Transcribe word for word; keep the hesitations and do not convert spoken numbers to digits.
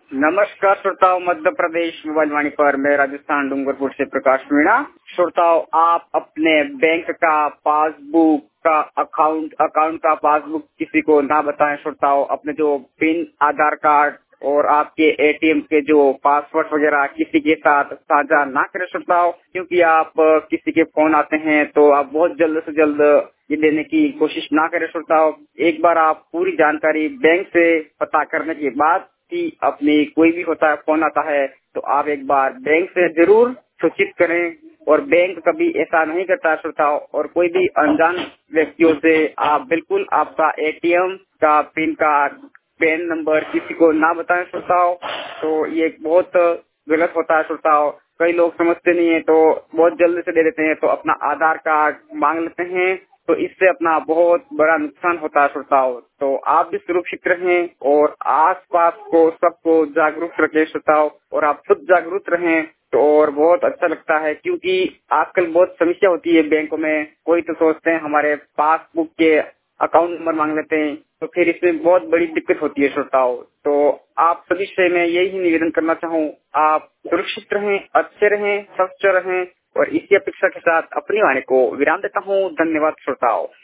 नमस्कार श्रोताओं, मध्य प्रदेश मोबाइल वाणी पर मैं राजस्थान डूंगरपुर से प्रकाश मीणा। श्रोताओं, आप अपने बैंक का पासबुक का अकाउंट अकाउंट का पासबुक किसी को ना बताएं। श्रोताओं, अपने जो पिन, आधार कार्ड और आपके एटीएम के जो पासवर्ड वगैरह किसी के साथ साझा ना करें श्रोताओं, क्योंकि आप किसी के फोन आते हैं तो आप बहुत जल्द से जल्द ये देने की कोशिश ना करें श्रोताओं। एक बार आप पूरी जानकारी बैंक से पता करने के बाद कि अपनी कोई भी होता है फोन आता है तो आप एक बार बैंक से जरूर सूचित करें। और बैंक कभी ऐसा नहीं करता श्रोताओं, और कोई भी अनजान व्यक्तियों से आप बिल्कुल आपका एटीएम का पिन कार्ड, पैन नंबर किसी को ना बताएं श्रोताओं। तो ये बहुत गलत होता है श्रोताओं। कई लोग समझते नहीं है तो बहुत जल्दी से दे देते हैं, तो अपना आधार कार्ड मांग लेते हैं, तो इससे अपना बहुत बड़ा नुकसान होता है श्रोताओं। तो आप भी सुरक्षित रहें और आसपास को सबको जागरूक रखें श्रोताओं, और आप खुद जागरूक रहें तो और बहुत अच्छा लगता है। क्योंकि आजकल बहुत समस्या होती है बैंकों में। कोई तो सोचते हैं हमारे पासबुक के अकाउंट नंबर मांग लेते हैं, तो फिर इसमें बहुत बड़ी दिक्कत होती है श्रोताओं। तो आप सभी से मैं यही निवेदन करना चाहूँ, आप सुरक्षित रहें, अच्छे रहें, स्वस्थ रहें, और इसी अपेक्षा के साथ अपनी वाणी को विराम देता हूँ। धन्यवाद श्रोताओं।